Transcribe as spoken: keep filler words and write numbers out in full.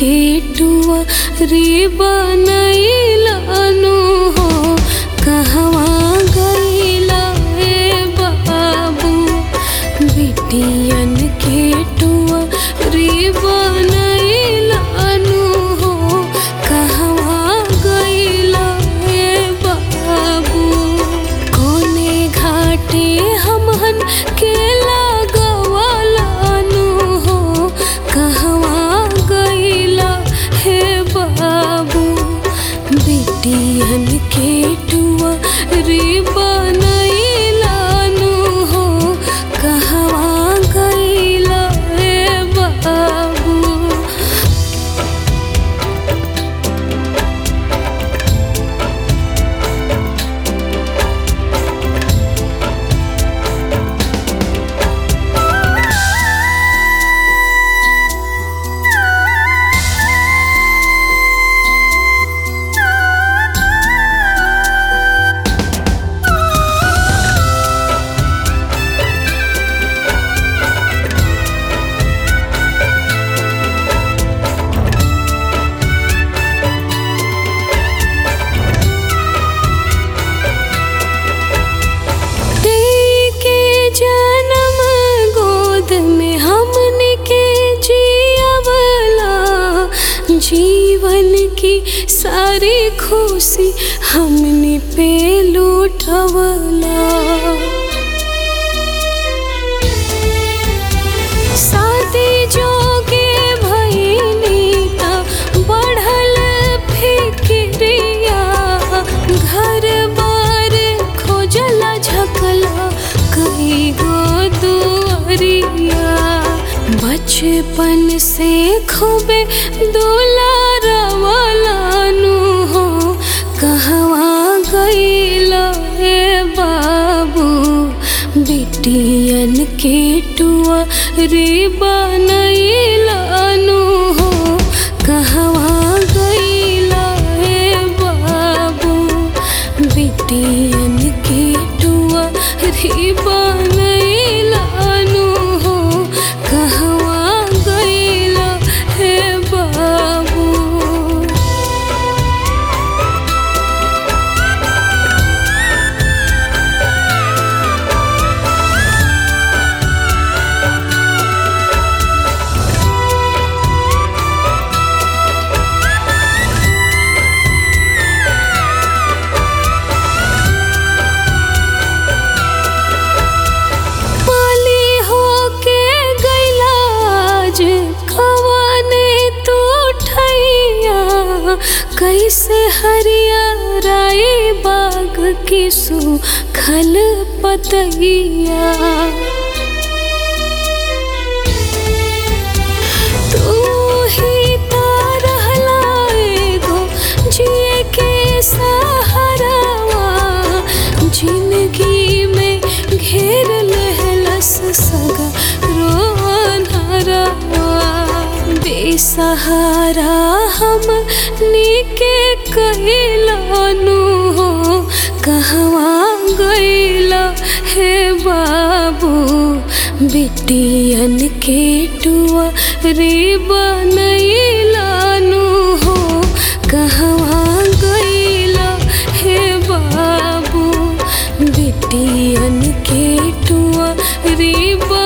केटुआ रे बनैलानु हो कहवा गइला ए बाबू। बिटियन केटुआ रे बनैलानु हो कहवा गइला ए बाबू। कोने घाटे हमहन के लागवालानु हो कहवा गइला हे बाबू। बिटियन केटुआ रे बनैलानु हो कहवा गइला हे बाबू। जीवन की सारी खुशी हमने पे लूटवला। शादी जोगे भइनी त बढ़ल फिक्रिया। घर बार खोजला झकला कई गो दुआरिया। बचपन से खूबे दुलारवलानु हो कहवा गइला ए बाबू। बिटियन केटुआ रे बनैलानु हो कहवा गइला ए बाबू। बिटियन केटुआ रे बनैलानु हो कहवा गइला हे बाबू। कैसे हरियाराए बाग की सूखल पतइया। तू ही तो रहला एगो जिए के सहारावा। जिंदगी में घेर लेहलस सगा रोअनहरावा। बेसहारा हम नीके कहिलानु हो कहवा गइला हे बाबू। बिटियन केटुआ रे बनैलानु हो कहवा गइला हे बाबू। बिटियन केटुआ रे